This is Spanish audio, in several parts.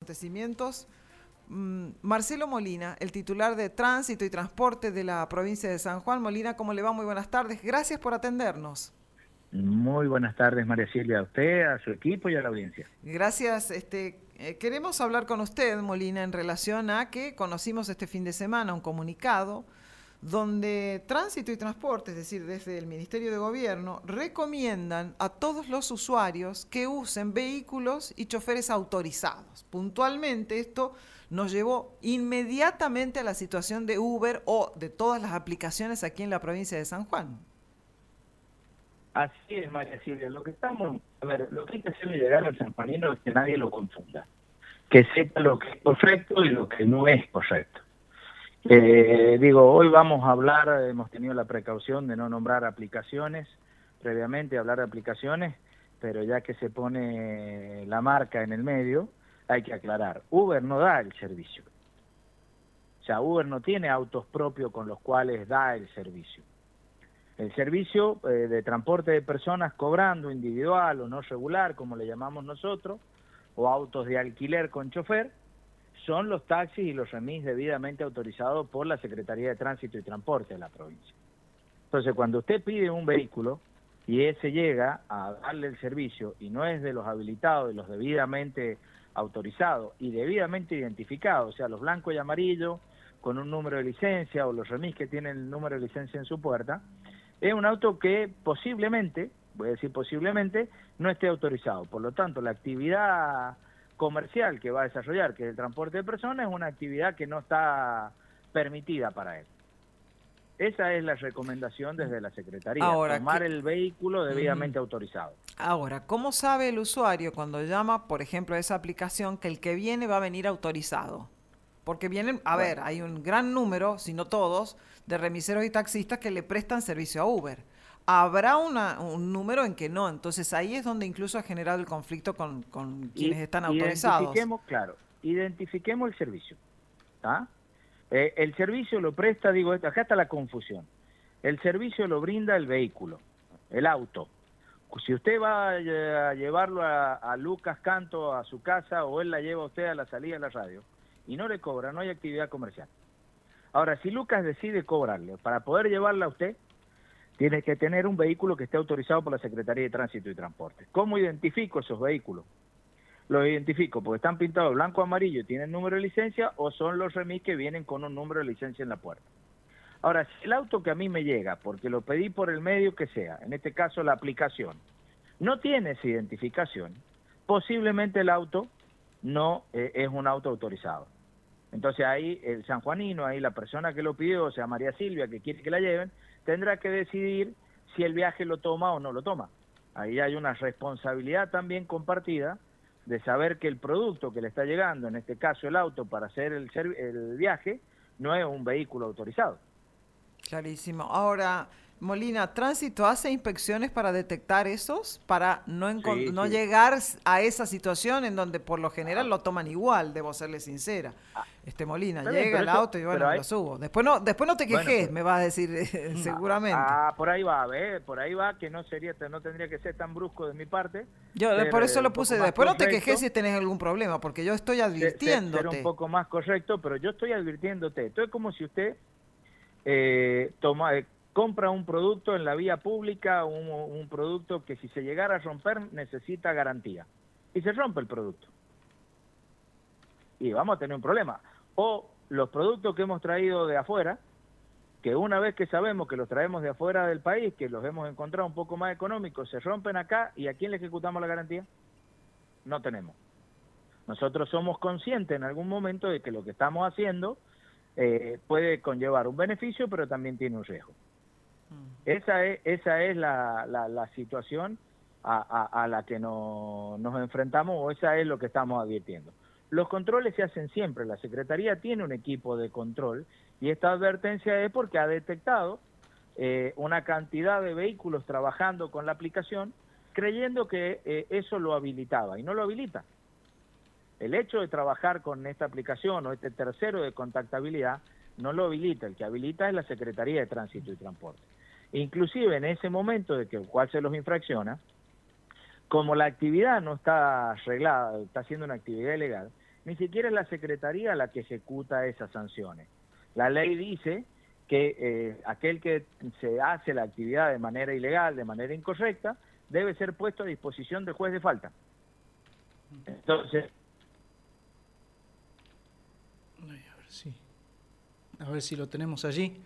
acontecimientos. Marcelo Molina, el titular de Tránsito y Transporte de la provincia de San Juan. Molina, ¿cómo le va? Muy buenas tardes. Gracias por atendernos. Muy buenas tardes, María Silvia, a usted, a su equipo y a la audiencia. Gracias. Queremos hablar con usted, Molina, en relación a que conocimos este fin de semana un comunicado donde Tránsito y Transporte, es decir, desde el Ministerio de Gobierno, recomiendan a todos los usuarios que usen vehículos y choferes autorizados. Puntualmente, esto nos llevó inmediatamente a la situación de Uber o de todas las aplicaciones aquí en la provincia de San Juan. Así es, María Silvia. Lo que hay que hacerle llegar al sanjuanino es que nadie lo confunda, que sepa lo que es correcto y lo que no es correcto. Hoy vamos a hablar, hemos tenido la precaución de no nombrar aplicaciones, previamente hablar de aplicaciones, pero ya que se pone la marca en el medio, hay que aclarar, Uber no da el servicio. O sea, Uber no tiene autos propios con los cuales da el servicio. El servicio de transporte de personas cobrando individual o no regular, como le llamamos nosotros, o autos de alquiler con chofer, son los taxis y los remis debidamente autorizados por la Secretaría de Tránsito y Transporte de la provincia. Entonces, cuando usted pide un vehículo y ese llega a darle el servicio y no es de los habilitados, de los debidamente autorizados y debidamente identificados, o sea, los blancos y amarillos con un número de licencia o los remis que tienen el número de licencia en su puerta, es un auto que posiblemente, voy a decir posiblemente, no esté autorizado. Por lo tanto, la actividad comercial que va a desarrollar, que es el transporte de personas, es una actividad que no está permitida para él. Esa es la recomendación desde la Secretaría, tomar el vehículo debidamente autorizado. Ahora, ¿cómo sabe el usuario cuando llama, por ejemplo, a esa aplicación, que el que viene va a venir autorizado? Porque vienen, hay un gran número, si no todos, de remiseros y taxistas que le prestan servicio a Uber. Habrá un número en que no, entonces ahí es donde incluso ha generado el conflicto con quienes están autorizados. Identifiquemos el servicio. ¿Tá? El servicio lo presta, acá está la confusión. El servicio lo brinda el vehículo, el auto. Si usted va a llevarlo a Lucas Canto a su casa o él la lleva a usted a la salida de la radio y no le cobra, no hay actividad comercial. Ahora, si Lucas decide cobrarle, para poder llevarla a usted, tiene que tener un vehículo que esté autorizado por la Secretaría de Tránsito y Transporte. ¿Cómo identifico esos vehículos? Los identifico porque están pintados blanco o amarillo, tienen número de licencia o son los remis que vienen con un número de licencia en la puerta. Ahora, si el auto que a mí me llega, porque lo pedí por el medio que sea, en este caso la aplicación, no tiene esa identificación, posiblemente el auto no es un auto autorizado. Entonces ahí el sanjuanino, ahí la persona que lo pidió, o sea María Silvia, que quiere que la lleven, tendrá que decidir si el viaje lo toma o no lo toma. Ahí hay una responsabilidad también compartida de saber que el producto que le está llegando, en este caso el auto para hacer el viaje, no es un vehículo autorizado. Clarísimo. Ahora, Molina, ¿Tránsito hace inspecciones para detectar esos? Para no llegar a esa situación en donde por lo general lo toman igual, debo serle sincera. Molina, llega el auto y bueno, lo subo. Después no te quejes, me vas a decir seguramente. Por ahí va, que no tendría que ser tan brusco de mi parte. Yo por eso lo puse, después no te quejes si tenés algún problema, porque yo estoy advirtiéndote. Ser un poco más correcto, pero yo estoy advirtiéndote. Esto es como si usted compra un producto en la vía pública, un producto que si se llegara a romper necesita garantía. Y se rompe el producto. Y vamos a tener un problema. O los productos que hemos traído de afuera, que una vez que sabemos que los traemos de afuera del país, que los hemos encontrado un poco más económicos, se rompen acá, ¿y a quién le ejecutamos la garantía? No tenemos. Nosotros somos conscientes en algún momento de que lo que estamos haciendo puede conllevar un beneficio, pero también tiene un riesgo. Esa es la situación a la que nos enfrentamos, o esa es lo que estamos advirtiendo. Los controles se hacen siempre, la Secretaría tiene un equipo de control y esta advertencia es porque ha detectado una cantidad de vehículos trabajando con la aplicación creyendo que eso lo habilitaba y no lo habilita. El hecho de trabajar con esta aplicación o este tercero de contactabilidad no lo habilita, el que habilita es la Secretaría de Tránsito y Transporte. Inclusive en ese momento de que el cual se los infracciona, como la actividad no está arreglada, está siendo una actividad ilegal, ni siquiera es la Secretaría la que ejecuta esas sanciones. La ley dice que aquel que se hace la actividad de manera ilegal, de manera incorrecta, debe ser puesto a disposición del juez de falta. Entonces... A ver si lo tenemos allí.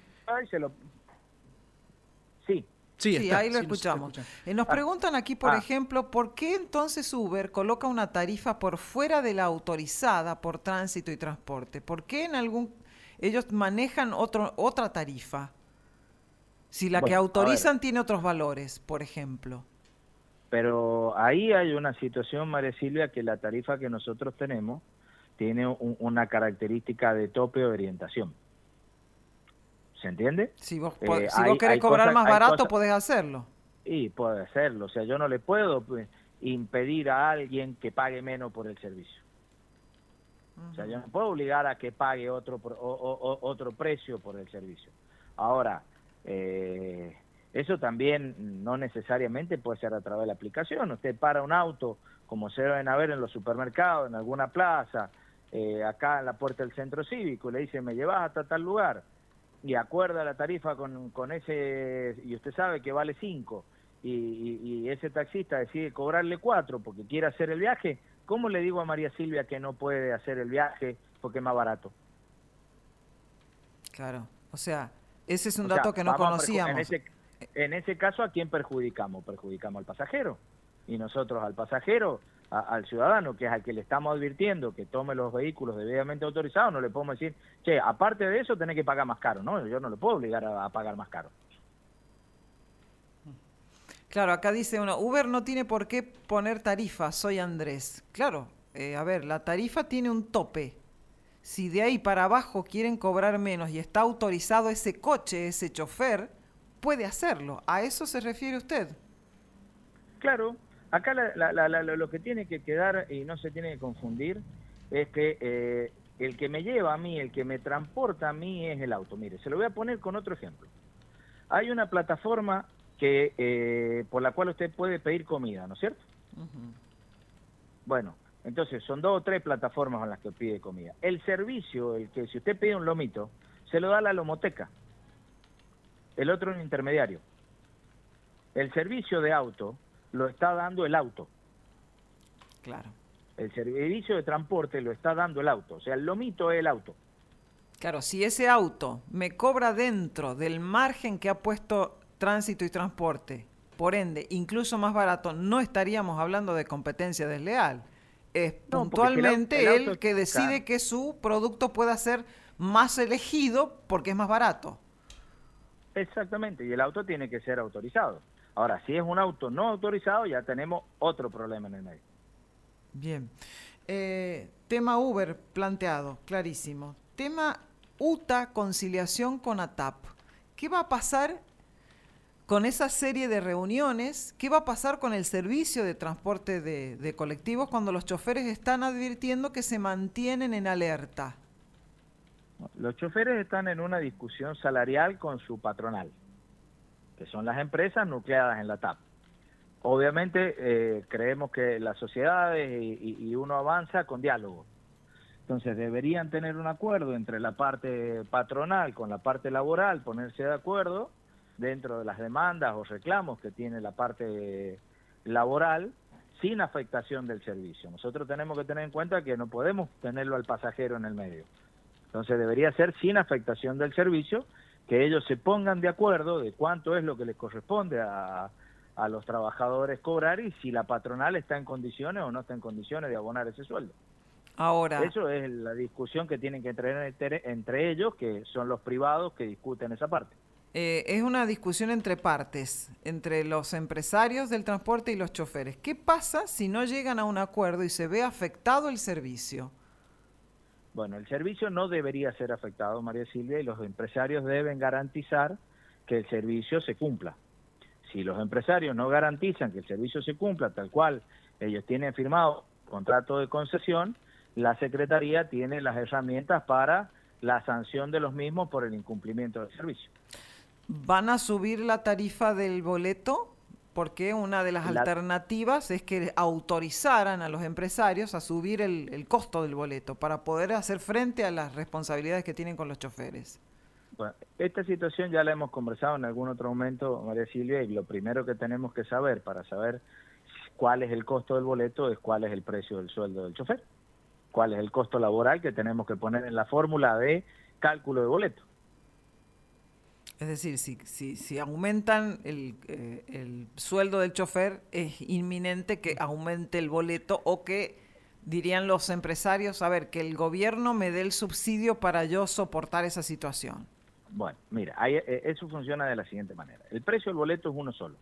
Sí. Sí, ahí lo escuchamos. Nos preguntan aquí, por ejemplo, ¿por qué entonces Uber coloca una tarifa por fuera de la autorizada por tránsito y transporte? ¿Por qué ellos manejan otra tarifa? Si la que autorizan tiene otros valores, por ejemplo. Pero ahí hay una situación, María Silvia, que la tarifa que nosotros tenemos tiene una característica de tope o orientación. ¿Se entiende? Si vos querés cobrar más barato, podés hacerlo. Y puede hacerlo. O sea, yo no le puedo impedir a alguien que pague menos por el servicio. O sea, yo no puedo obligar a que pague otro precio por el servicio. Ahora, eso también no necesariamente puede ser a través de la aplicación. Usted para un auto, como se deben haber en los supermercados, en alguna plaza, acá en la puerta del centro cívico, le dice, me llevas hasta tal lugar, y acuerda la tarifa con ese, y usted sabe que vale 5, y ese taxista decide cobrarle 4 porque quiere hacer el viaje, ¿cómo le digo a María Silvia que no puede hacer el viaje porque es más barato? Claro, o sea, ese es un dato que no conocíamos. En ese caso, ¿a quién perjudicamos? Perjudicamos al pasajero, y nosotros al pasajero, al ciudadano, que es al que le estamos advirtiendo que tome los vehículos debidamente autorizados, no le podemos decir, che, aparte de eso tenés que pagar más caro, ¿no? Yo no le puedo obligar a pagar más caro. Claro, acá dice uno, Uber no tiene por qué poner tarifa, soy Andrés. Claro, a ver, la tarifa tiene un tope. Si de ahí para abajo quieren cobrar menos y está autorizado ese coche, ese chofer, puede hacerlo. ¿A eso se refiere usted? Claro. Acá lo que tiene que quedar, y no se tiene que confundir, es que el que me lleva a mí, el que me transporta a mí es el auto. Mire, se lo voy a poner con otro ejemplo. Hay una plataforma por la cual usted puede pedir comida, ¿no es cierto? Bueno, entonces son 2 o 3 plataformas en las que pide comida. El servicio, si usted pide un lomito, se lo da la lomoteca. El otro es un intermediario. El servicio de auto lo está dando el auto. Claro. El servicio de transporte lo está dando el auto. O sea, el lomito es el auto. Claro, si ese auto me cobra dentro del margen que ha puesto tránsito y transporte, por ende, incluso más barato, no estaríamos hablando de competencia desleal. Es puntualmente él que decide que su producto pueda ser más elegido porque es más barato. Exactamente, y el auto tiene que ser autorizado. Ahora, si es un auto no autorizado, ya tenemos otro problema en el medio. Bien. Tema Uber planteado, clarísimo. Tema UTA, conciliación con ATAP. ¿Qué va a pasar con esa serie de reuniones? ¿Qué va a pasar con el servicio de transporte de colectivos cuando los choferes están advirtiendo que se mantienen en alerta? Los choferes están en una discusión salarial con su patronal, que son las empresas nucleadas en la TAP. Obviamente creemos que las sociedades y uno avanza con diálogo. Entonces deberían tener un acuerdo entre la parte patronal con la parte laboral, ponerse de acuerdo dentro de las demandas o reclamos que tiene la parte laboral sin afectación del servicio. Nosotros tenemos que tener en cuenta que no podemos tenerlo al pasajero en el medio. Entonces debería ser sin afectación del servicio, que ellos se pongan de acuerdo de cuánto es lo que les corresponde a los trabajadores cobrar y si la patronal está en condiciones o no está en condiciones de abonar ese sueldo. Ahora, eso es la discusión que tienen que tener entre ellos, que son los privados que discuten esa parte. Es una discusión entre partes, entre los empresarios del transporte y los choferes. ¿Qué pasa si no llegan a un acuerdo y se ve afectado el servicio? Bueno, el servicio no debería ser afectado, María Silvia, y los empresarios deben garantizar que el servicio se cumpla. Si los empresarios no garantizan que el servicio se cumpla tal cual ellos tienen firmado contrato de concesión, la Secretaría tiene las herramientas para la sanción de los mismos por el incumplimiento del servicio. ¿Van a subir la tarifa del boleto Porque una de las alternativas es que autorizaran a los empresarios a subir el costo del boleto para poder hacer frente a las responsabilidades que tienen con los choferes. Bueno, esta situación ya la hemos conversado en algún otro momento, María Silvia, y lo primero que tenemos que saber para saber cuál es el costo del boleto es cuál es el precio del sueldo del chofer, cuál es el costo laboral que tenemos que poner en la fórmula de cálculo de boleto. Es decir, si aumentan el sueldo del chofer, es inminente que aumente el boleto o que, dirían los empresarios, a ver, que el gobierno me dé el subsidio para yo soportar esa situación. Bueno, mira, eso funciona de la siguiente manera. El precio del boleto es uno solo.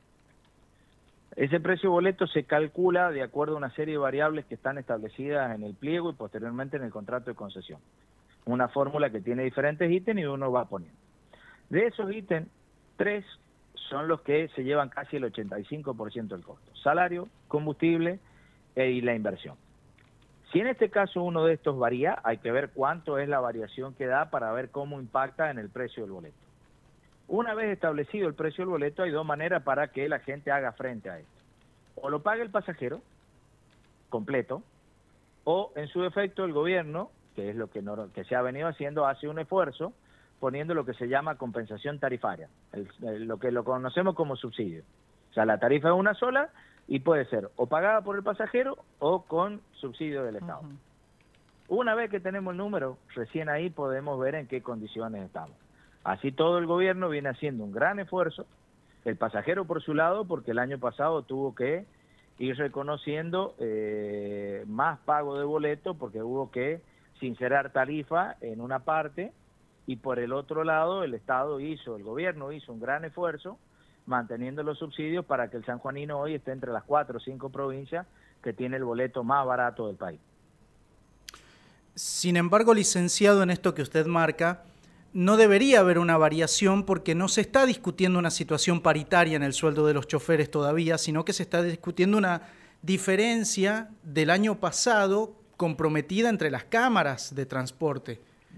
Ese precio de boleto se calcula de acuerdo a una serie de variables que están establecidas en el pliego y posteriormente en el contrato de concesión. Una fórmula que tiene diferentes ítems y uno va poniendo. De esos ítems, 3 son los que se llevan casi el 85% del costo. Salario, combustible y la inversión. Si en este caso uno de estos varía, hay que ver cuánto es la variación que da para ver cómo impacta en el precio del boleto. Una vez establecido el precio del boleto, hay dos maneras para que la gente haga frente a esto. O lo paga el pasajero completo, o en su defecto el gobierno, que es lo que se ha venido haciendo, hace un esfuerzo poniendo lo que se llama compensación tarifaria, lo que lo conocemos como subsidio. O sea, la tarifa es una sola y puede ser o pagada por el pasajero o con subsidio del Estado. Una vez que tenemos el número, recién ahí podemos ver en qué condiciones estamos. Así todo el gobierno viene haciendo un gran esfuerzo, el pasajero por su lado, porque el año pasado tuvo que ir reconociendo más pago de boleto, porque hubo que sincerar tarifa en una parte, y por el otro lado el gobierno hizo un gran esfuerzo manteniendo los subsidios para que el sanjuanino hoy esté entre las 4 o 5 provincias que tiene el boleto más barato del país. Sin embargo, licenciado, en esto que usted marca, no debería haber una variación porque no se está discutiendo una situación paritaria en el sueldo de los choferes todavía, sino que se está discutiendo una diferencia del año pasado comprometida entre las cámaras de transporte.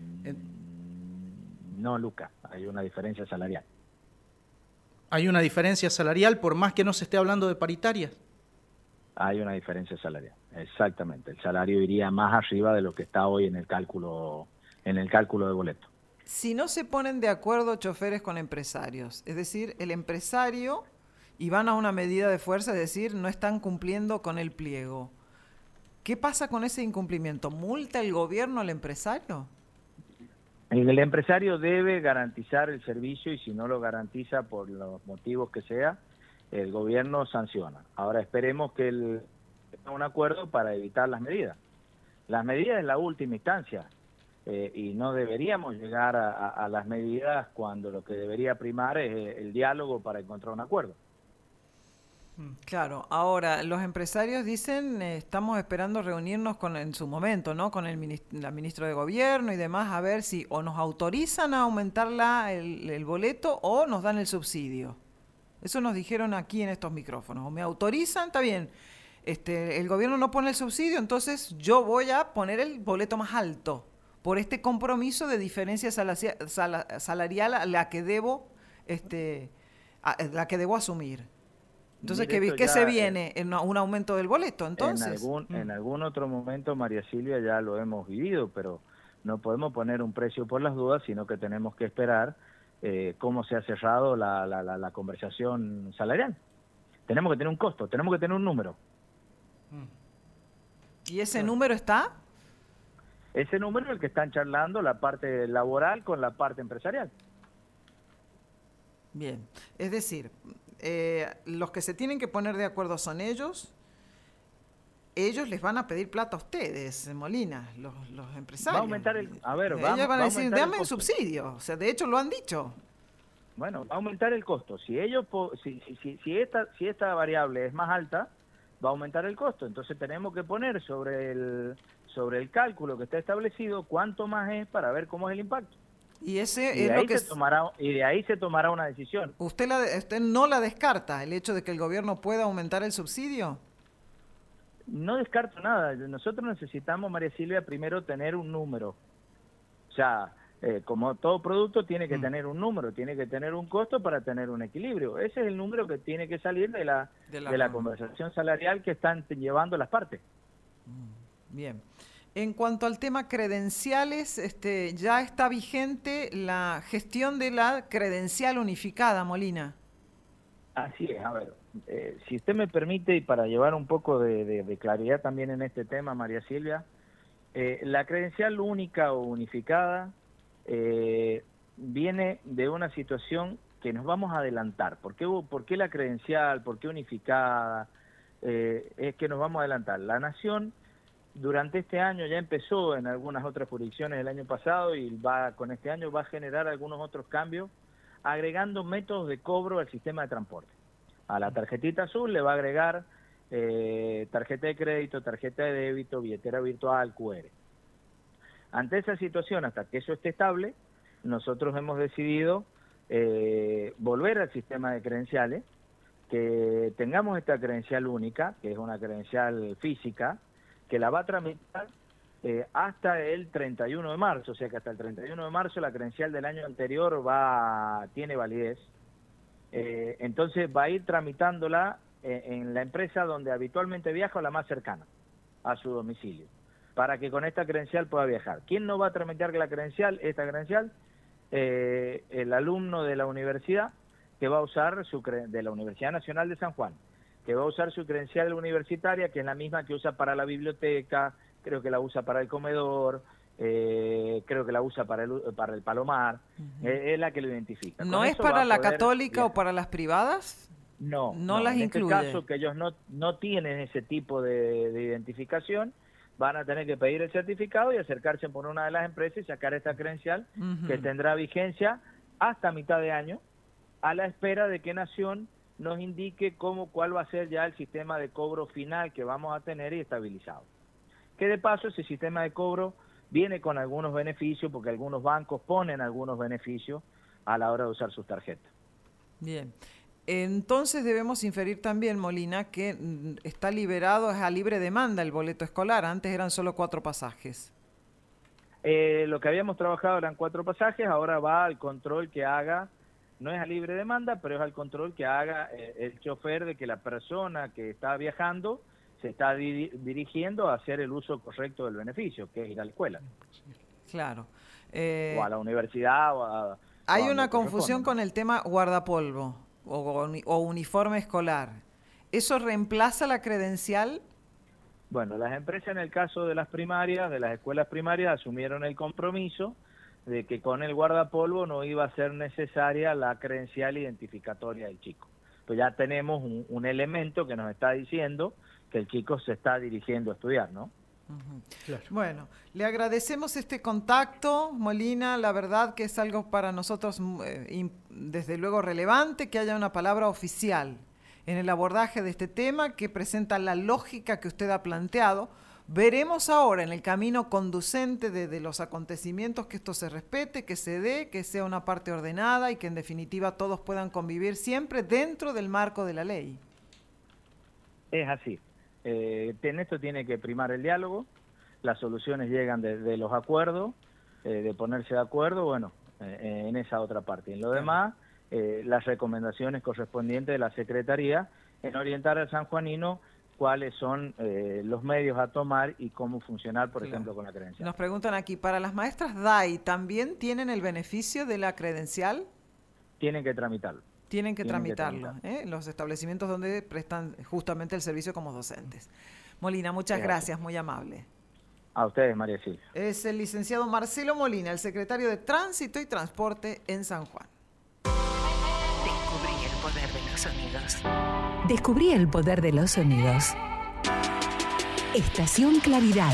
No, Luca, hay una diferencia salarial. ¿Hay una diferencia salarial por más que no se esté hablando de paritarias? Hay una diferencia salarial, exactamente. El salario iría más arriba de lo que está hoy en el cálculo de boleto. Si no se ponen de acuerdo choferes con empresarios, es decir, el empresario, y van a una medida de fuerza, es decir, no están cumpliendo con el pliego, ¿qué pasa con ese incumplimiento? ¿Multa el gobierno al empresario? El empresario debe garantizar el servicio y si no lo garantiza por los motivos que sea, el gobierno sanciona. Ahora esperemos que tenga un acuerdo para evitar las medidas. Las medidas es la última instancia y no deberíamos llegar a las medidas cuando lo que debería primar es el diálogo para encontrar un acuerdo. Claro, ahora los empresarios dicen estamos esperando reunirnos en su momento, ¿no? Con la ministra de Gobierno y demás, a ver si o nos autorizan a aumentar el boleto o nos dan el subsidio. Eso nos dijeron aquí en estos micrófonos. O me autorizan, está bien, el gobierno no pone el subsidio, entonces yo voy a poner el boleto más alto por este compromiso de diferencia salarial a la que debo, la que debo asumir. Entonces, ¿qué se viene? ¿Un aumento del boleto, entonces? En algún otro momento, María Silvia, ya lo hemos vivido, pero no podemos poner un precio por las dudas, sino que tenemos que esperar cómo se ha cerrado la conversación salarial. Tenemos que tener un costo, tenemos que tener un número. ¿Y ese número está? Ese número es el que están charlando la parte laboral con la parte empresarial. Bien, es decir, los que se tienen que poner de acuerdo son ellos les van a pedir plata a ustedes, Molina, los empresarios. Va a aumentar ellos van a decir, dame un subsidio, o sea, de hecho lo han dicho. Bueno, va a aumentar el costo. Si esta variable es más alta, va a aumentar el costo. Entonces tenemos que poner sobre el cálculo que está establecido cuánto más es para ver cómo es el impacto. Y ese es lo que de ahí se tomará una decisión. ¿Usted no la descarta, el hecho de que el gobierno pueda aumentar el subsidio? No descarto nada. Nosotros necesitamos, María Silvia, primero tener un número. O sea, como todo producto tiene que tener un número, tiene que tener un costo para tener un equilibrio. Ese es el número que tiene que salir de la conversación salarial que están llevando las partes. Bien. En cuanto al tema credenciales, ya está vigente la gestión de la credencial unificada, Molina. Así es, a ver, si usted me permite, y para llevar un poco de claridad también en este tema, María Silvia, la credencial única o unificada viene de una situación que nos vamos a adelantar. ¿Por qué la credencial? ¿Por qué unificada? Es que nos vamos a adelantar. La Nación durante este año ya empezó en algunas otras jurisdicciones el año pasado y con este año va a generar algunos otros cambios, agregando métodos de cobro al sistema de transporte. A la tarjetita azul le va a agregar tarjeta de crédito, tarjeta de débito, billetera virtual, QR. Ante esa situación, hasta que eso esté estable, nosotros hemos decidido volver al sistema de credenciales, que tengamos esta credencial única, que es una credencial física, que la va a tramitar hasta el 31 de marzo, o sea que hasta el 31 de marzo la credencial del año anterior tiene validez. Entonces va a ir tramitándola en la empresa donde habitualmente viaja o la más cercana a su domicilio, para que con esta credencial pueda viajar. ¿Quién no va a tramitar esta credencial? El alumno de la universidad que va a usar de la Universidad Nacional de San Juan, que va a usar su credencial universitaria, que es la misma que usa para la biblioteca, creo que la usa para el comedor, creo que la usa para el Palomar, es la que lo identifica. ¿No es para la católica o para las privadas? No las incluye. En este caso, que ellos no tienen ese tipo de identificación, van a tener que pedir el certificado y acercarse por una de las empresas y sacar esta credencial, que tendrá vigencia hasta mitad de año, a la espera de que Nación nos indique cuál va a ser ya el sistema de cobro final que vamos a tener y estabilizado. Que de paso ese sistema de cobro viene con algunos beneficios, porque algunos bancos ponen algunos beneficios a la hora de usar sus tarjetas. Bien. Entonces debemos inferir también, Molina, que está liberado, es a libre demanda el boleto escolar. Antes eran solo 4 pasajes. Lo que habíamos trabajado eran 4 pasajes, ahora va al control que haga. No es a libre demanda, pero es al control que haga el chofer de que la persona que está viajando se está dirigiendo a hacer el uso correcto del beneficio, que es ir a la escuela. Claro. O a la universidad. Hay una confusión con el tema guardapolvo o uniforme escolar. ¿Eso reemplaza la credencial? Bueno, las empresas en el caso de las primarias, de las escuelas primarias, asumieron el compromiso de que con el guardapolvo no iba a ser necesaria la credencial identificatoria del chico. Pues ya tenemos un elemento que nos está diciendo que el chico se está dirigiendo a estudiar, ¿no? Claro. Bueno, le agradecemos este contacto, Molina, la verdad que es algo para nosotros desde luego relevante que haya una palabra oficial en el abordaje de este tema que presenta la lógica que usted ha planteado. Veremos ahora en el camino conducente de los acontecimientos que esto se respete, que se dé, que sea una parte ordenada y que en definitiva todos puedan convivir siempre dentro del marco de la ley. Es así. En esto tiene que primar el diálogo, las soluciones llegan de los acuerdos, de ponerse de acuerdo, bueno, en esa otra parte. En lo demás, las recomendaciones correspondientes de la Secretaría en orientar al sanjuanino cuáles son los medios a tomar y cómo funcionar, por ejemplo, con la credencial. Nos preguntan aquí, ¿para las maestras DAI también tienen el beneficio de la credencial? Tienen que tramitarlo. Tienen que tramitarlo, los establecimientos donde prestan justamente el servicio como docentes. Molina, muchas gracias, muy amable. A ustedes, María Silvia. Es el licenciado Marcelo Molina, el secretario de Tránsito y Transporte en San Juan. Descubrí el poder de los sonidos. Descubrí el poder de los sonidos. Estación Claridad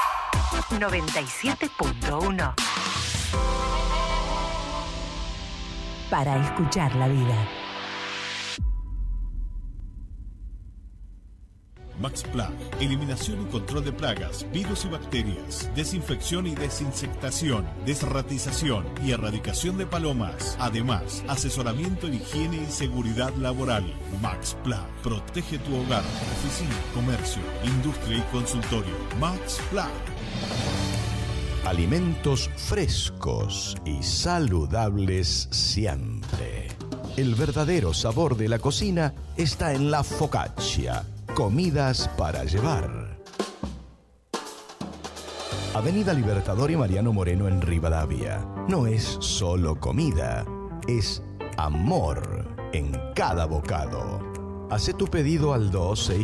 97.1. Para escuchar la vida. MaxPlague, eliminación y control de plagas, virus y bacterias, desinfección y desinsectación, desratización y erradicación de palomas. Además, asesoramiento en higiene y seguridad laboral. MaxPlague, protege tu hogar, oficina, comercio, industria y consultorio. MaxPlague. Alimentos frescos y saludables siempre. El verdadero sabor de la cocina está en la focaccia. Comidas para llevar. Avenida Libertador y Mariano Moreno en Rivadavia. No es solo comida, es amor en cada bocado. Hacé tu pedido al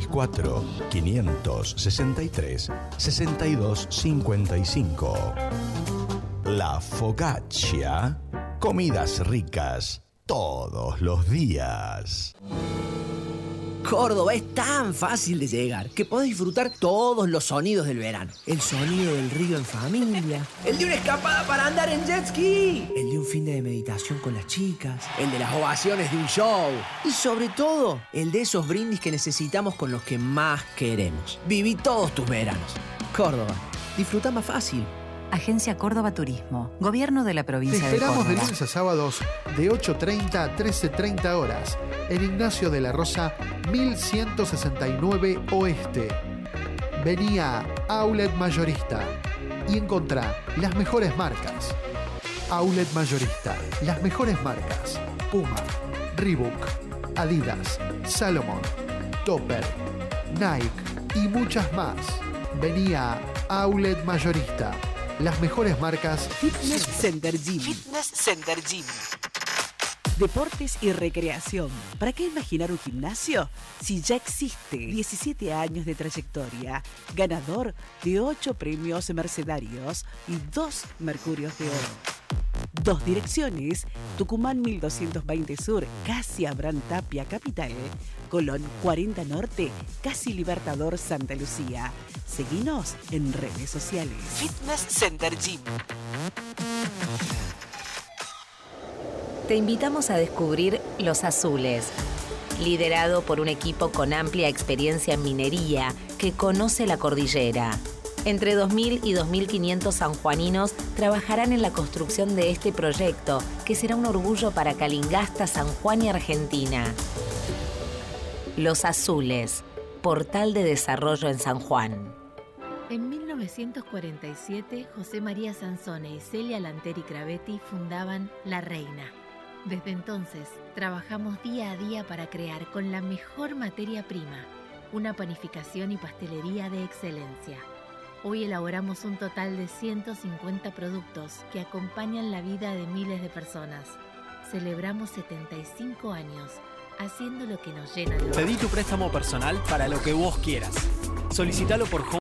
264-563-6255. La Focaccia. Comidas ricas todos los días. Córdoba es tan fácil de llegar que podés disfrutar todos los sonidos del verano. El sonido del río en familia, el de una escapada para andar en jet ski, el de un fin de meditación con las chicas, el de las ovaciones de un show y sobre todo el de esos brindis que necesitamos con los que más queremos. Viví todos tus veranos. Córdoba, disfruta más fácil. Agencia Córdoba Turismo, Gobierno de la Provincia de Córdoba. Te esperamos de lunes a sábados de 8:30 a 13:30 horas en Ignacio de la Rosa, 1169 Oeste. Vení a Outlet Mayorista y encontrá las mejores marcas. Outlet Mayorista, las mejores marcas: Puma, Reebok, Adidas, Salomon, Topper, Nike y muchas más. Vení a Outlet Mayorista. Las mejores marcas. Fitness Center Gym. Fitness Center Gym. Deportes y recreación. ¿Para qué imaginar un gimnasio si ya existe? 17 años de trayectoria, ganador de 8 premios mercedarios y 2 Mercurios de Oro. 2 direcciones: Tucumán 1220 Sur, casi Abraham Tapia Capital; Colón 40 Norte, casi Libertador Santa Lucía. Seguinos en redes sociales. Fitness Center Gym. Te invitamos a descubrir Los Azules, liderado por un equipo con amplia experiencia en minería que conoce la cordillera. Entre 2.000 y 2.500 sanjuaninos trabajarán en la construcción de este proyecto, que será un orgullo para Calingasta, San Juan y Argentina. Los Azules, portal de desarrollo en San Juan. En 1947, José María Sansone y Celia Lanteri Cravetti fundaban La Reina. Desde entonces, trabajamos día a día para crear con la mejor materia prima una panificación y pastelería de excelencia. Hoy elaboramos un total de 150 productos que acompañan la vida de miles de personas. Celebramos 75 años haciendo lo que nos llena de orgullo. Pedí tu préstamo personal para lo que vos quieras. Solicítalo por